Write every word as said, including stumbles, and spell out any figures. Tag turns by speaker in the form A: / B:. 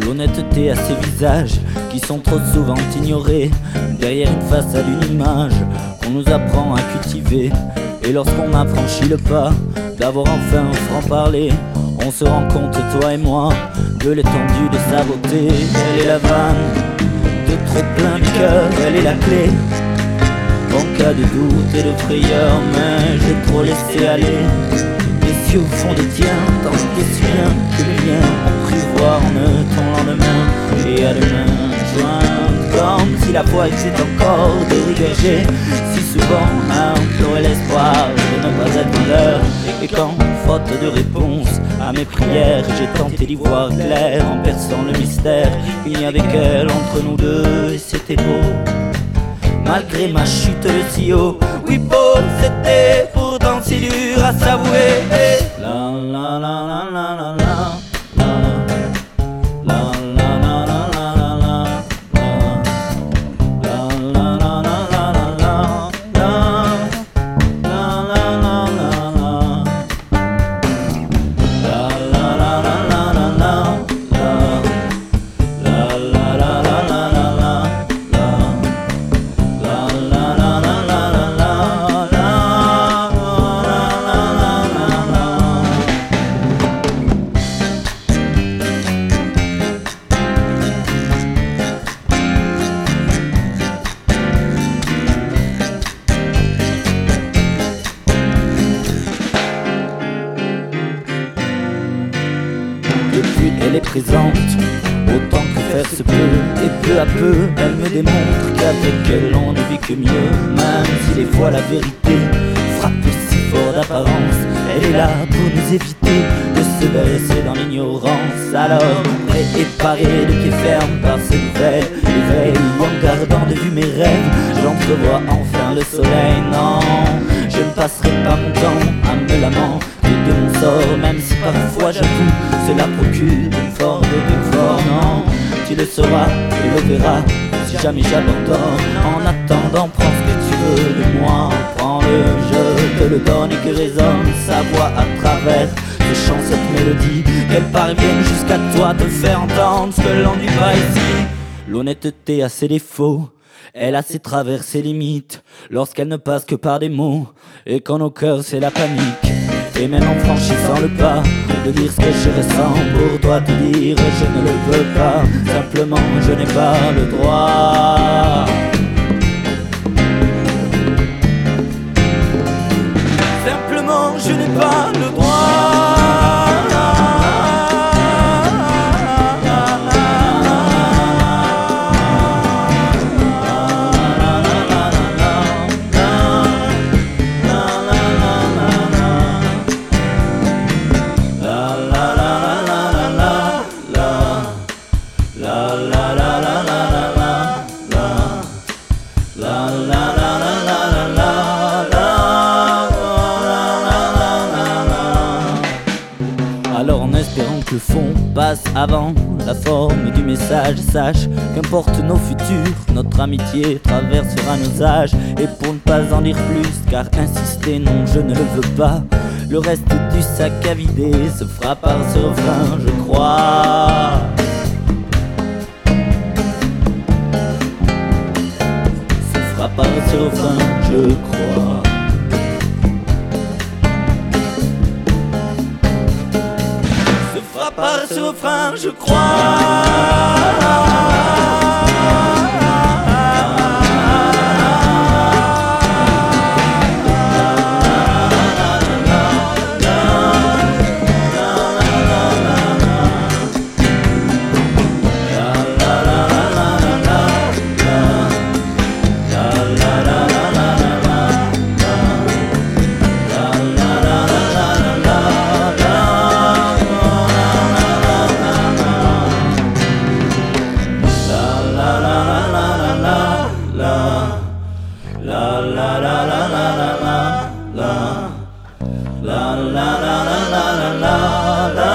A: l'honnêteté à ces visages qui sont trop souvent ignorés. Derrière une façade, une image qu'on nous apprend à cultiver. Et lorsqu'on a franchi le pas d'avoir enfin un franc-parler, on se rend compte, toi et moi, de l'étendue de sa beauté. Elle est la vanne de trop plein de cœur, elle est la clé en cas de doute et de frayeur, mais j'ai trop laissé aller. Les yeux au fond des tiens, tant des siens que les miens ont cru voir en eux ton lendemain et à demain joindre. Comme si la foi était encore dérivée, si souvent à implorer l'espoir de ne pas être l'heure. Et quand, faute de réponse à mes prières, j'ai tenté d'y voir clair en perçant le mystère, il n'y avait qu'elle entre nous deux et c'était beau. Malgré ma chute de si haut, oui beau, c'était pourtant si dur à s'avouer. La la la la la la la la la la la la la. Depuis elle est présente, autant que faire se peut. Et peu à peu, elle me démontre qu'avec elle on ne vit que mieux. Même si des fois la vérité frappe si fort d'apparence, elle est là pour nous éviter de se baisser dans l'ignorance. Alors, prêt et paré de pied ferme par ce nouvel éveil, en gardant de vue mes rêves, j'entrevois enfin le soleil. Non, je ne passerai pas mon temps à me lamenter de mon sort, même si parfois j'avoue cela procure une forme de confort. Non, tu le sauras et le verras si jamais j'abandonne. En attendant, prends ce que tu veux de moi, prends-le, je te le donne, et que résonne sa voix à travers ce chant, cette mélodie, qu'elle parvienne jusqu'à toi, te faire entendre ce que l'on dit pas ici. L'honnêteté a ses défauts, elle a ses travers, ses limites, lorsqu'elle ne passe que par des mots, et quand nos cœurs c'est la panique. Et même en franchissant le pas, de dire ce que je ressens, pour toi te dire je ne le veux pas, simplement je n'ai pas le droit. Simplement je n'ai pas le droit. Alors en espérant que le fond passe avant la forme du message, sache qu'importe nos futurs, notre amitié traversera nos âges. Et pour ne pas en dire plus, car insister non je ne le veux pas, le reste du sac à vider se fera par ce refrain, je crois. Se fera par ce refrain, je crois. Par ce refrain, je crois. La la la la la la la la la la.